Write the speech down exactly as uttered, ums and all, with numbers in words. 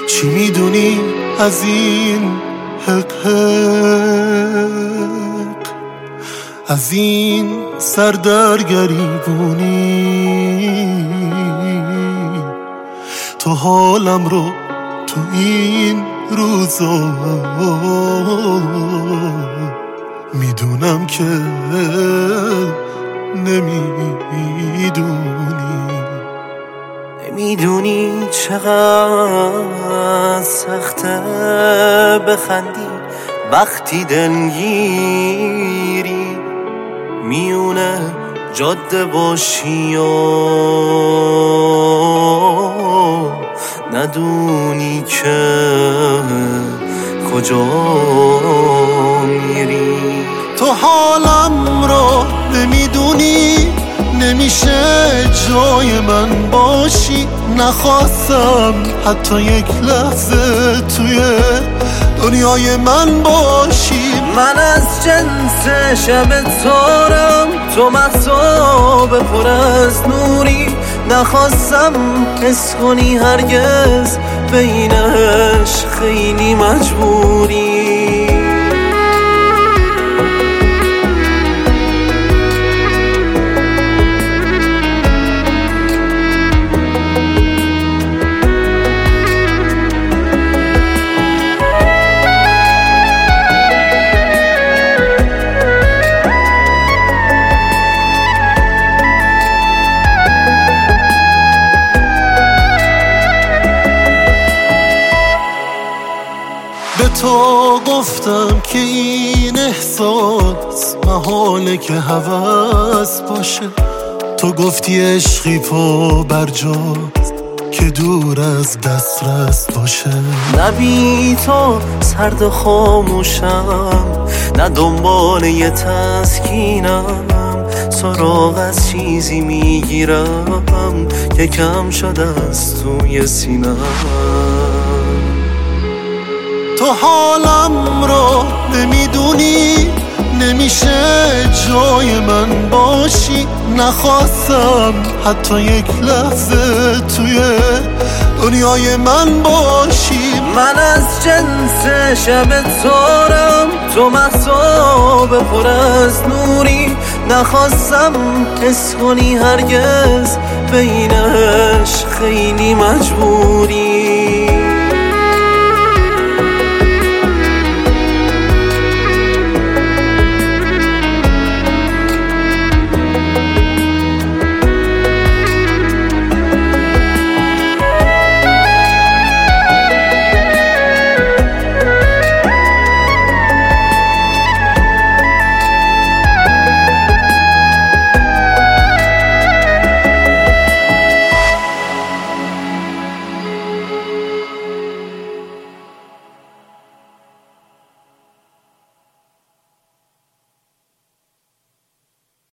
چی میدونی از این حق حق، از این سردرگریبونی؟ تو حالم رو تو این روزا میدونم که نمیدونی. نمیدونی چقدر سخته بخندی وقتی دلگیری، میونه جاده باشی و ندونی که کجا میری. تو حالم رو نمیدونی، نمیشه جای من باشی. نخواستم حتی یک لحظه توی دنیای من باشی. من از جنس شب تارم، تو مهتاب پر از نوری. نخواستم حس کنی هرگز بینش خیلی مجبوری. به تو گفتم که این احساس محاله که هوس باشه. تو گفتی عشقی پا برجاست که دور از دسترس باشه. نه بی تو سرد و خاموشم، نه دنبال یه تسکینم. سراغ از چیزی میگیرم که کم شده از توی سینم. تو حالم رو نمیدونی، نمیشه جای من باشی. نخواستم حتی یک لحظه توی دنیای من باشی. من از جنس شب تارم، تو مهتاب پر از نوری. نخواستم حس کنی هرگز بینش خیلی مجبوری.